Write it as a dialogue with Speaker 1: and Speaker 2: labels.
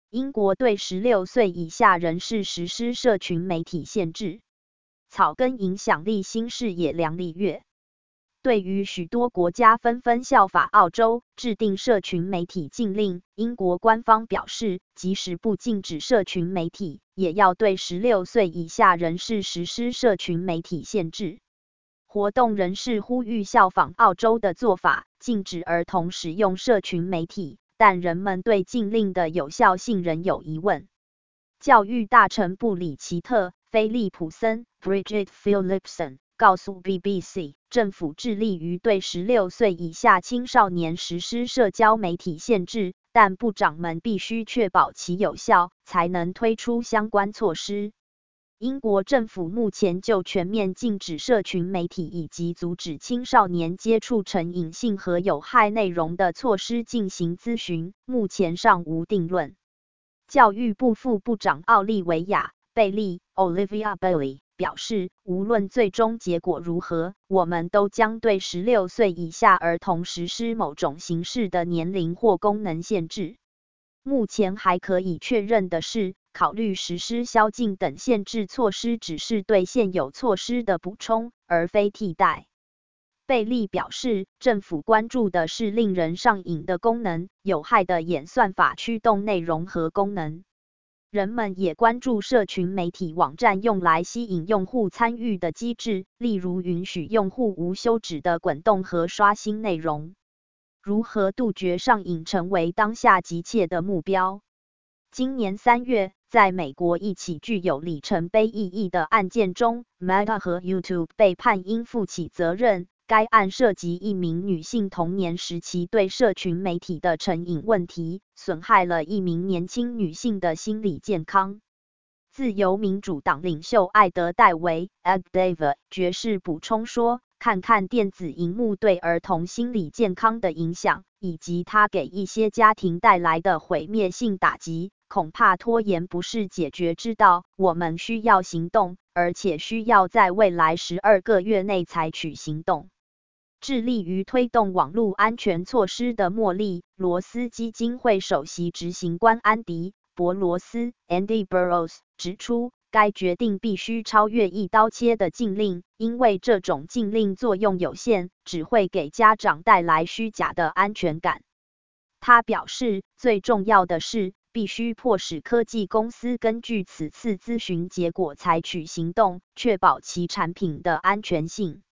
Speaker 1: 英国对16岁以下人士实施社群媒体限制。草根影响力新视野梁丽月。对于许多国家纷纷效法澳洲制定社群媒体禁令，英国官方表示，即使不禁止社群媒体，也要对16岁以下人士实施社群媒体限制。活动人士呼吁效仿澳洲的做法，禁止儿童使用社群媒体，但人们对禁令的有效性仍有疑问。教育大臣布里奇特·菲利普森 （Bridget Phillipson） 告诉 BBC， 政府致力于对16岁以下青少年实施社交媒体限制，但部长们必须确保其有效，才能推出相关措施。英国政府目前就全面禁止社群媒体以及阻止青少年接触成瘾性和有害内容的措施进行咨询，目前尚无定论。教育部副部长奥利维亚·贝利 （Olivia Bailey） 表示，无论最终结果如何，我们都将对16岁以下儿童实施某种形式的年龄或功能限制。目前还可以确认的是，考虑实施宵禁等限制措施只是对现有措施的补充，而非替代。贝利表示，政府关注的是令人上瘾的功能、有害的演算法驱动内容和功能。人们也关注社群媒体网站用来吸引用户参与的机制，例如允许用户无休止的滚动和刷新内容。如何杜绝上瘾成为当下急切的目标。今年3月，在美国一起具有里程碑意义的案件中 ，Meta 和 YouTube 被判应负起责任。该案涉及一名女性童年时期对社群媒体的成瘾问题，损害了一名年轻女性的心理健康。自由民主党领袖艾德·戴维 （Ed Davey） 爵士补充说，看看电子荧幕对儿童心理健康的影响，以及它给一些家庭带来的毁灭性打击，恐怕拖延不是解决之道。我们需要行动，而且需要在未来12个月内采取行动。致力于推动网络安全措施的莫利·罗斯基金会首席执行官安迪·博罗斯 （Andy Burrows） 指出，该决定必须超越一刀切的禁令，因为这种禁令作用有限，只会给家长带来虚假的安全感。他表示，最重要的是，必须迫使科技公司根据此次咨询结果采取行动，确保其产品的安全性。